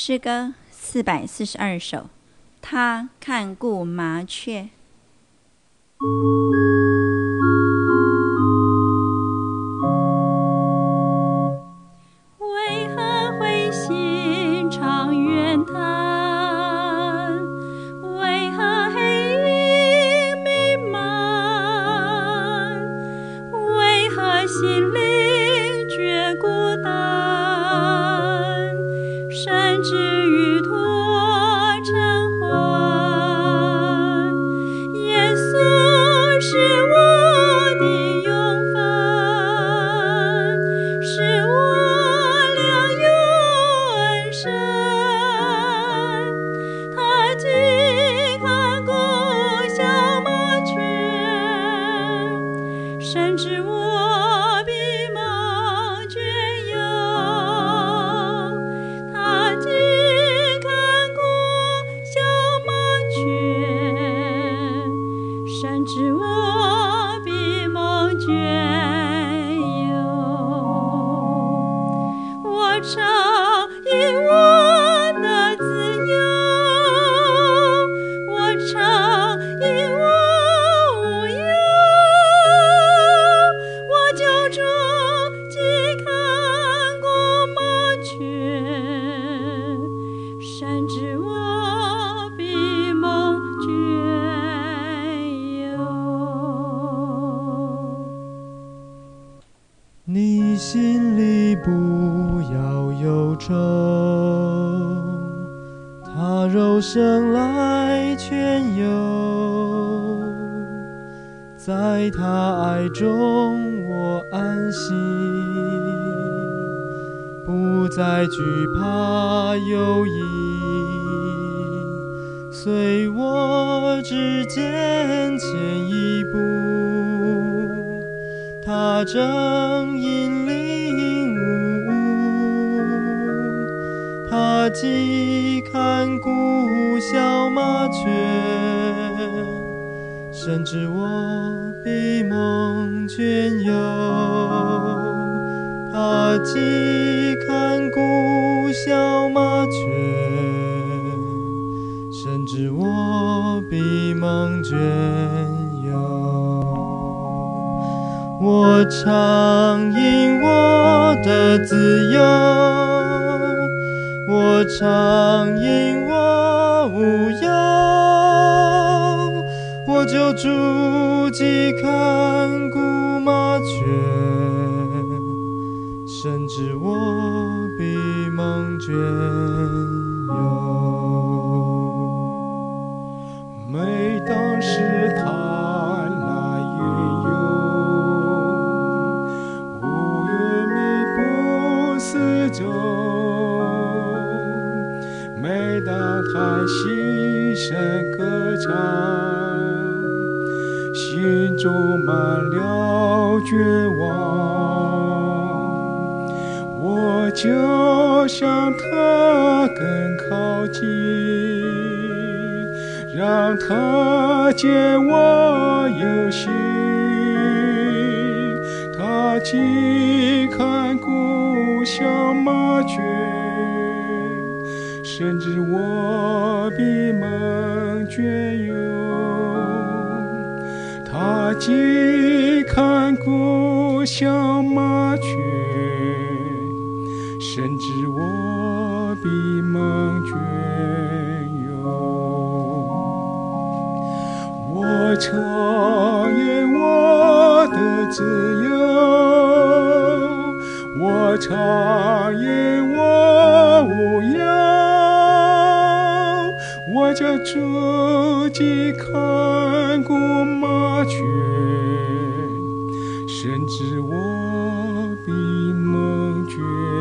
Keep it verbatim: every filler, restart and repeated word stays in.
诗歌四百四十二首，他看顾麻雀。 为何灰心常怨叹？为何黑云弥漫？为何心灵觉孤单？甚至于脱尘寰。耶稣是我的永分，是我良友恩深。他既看顾小麻雀，深知我闭梦倦游。他既看顾小麻雀，深知我闭梦倦游。我常因我的自由，我常因我无忧。我救主既看顾麻雀，深知我闭梦倦游。 你心里不要忧愁，他柔生来全有，在他爱中我安息，不再惧怕忧疑，随我指尖前一步，他正引领无误，他既看顾小麻雀，深知我闭梦倦游。他既看顾小麻雀，深知我闭梦倦游。我常因我的自由，我常因我无忧。我救主既看顾麻雀，深知我闭梦倦游。每当试探来远游，无月迷不四周。每当叹息声歌唱，心中满了绝望。我就向他更靠近，让他见我有心。他既看顾小麻雀，深知我闭梦倦游。他既看顾小麻雀，深知我闭梦倦游。我常因我的自由，我常因我无忧。我叫主既看顾麻雀，深知我闭梦倦